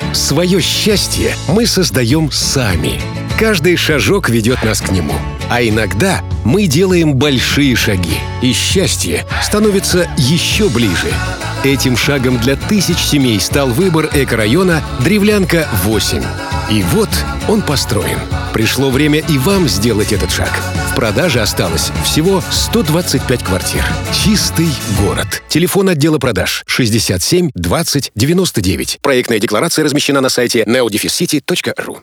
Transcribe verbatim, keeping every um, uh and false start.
Свое счастье мы создаем сами. Каждый шажок ведет нас к нему. А иногда мы делаем большие шаги, и счастье становится еще ближе. Этим шагом для тысяч семей стал выбор экорайона Древлянка восемь. И вот он построен. Пришло время и вам сделать этот шаг. В продаже осталось всего сто двадцать пять квартир. Чистый город. Телефон отдела продаж шестьдесят семь двадцать девяносто девять. Проектная декларация размещена на сайте нео дефис сити точка ру.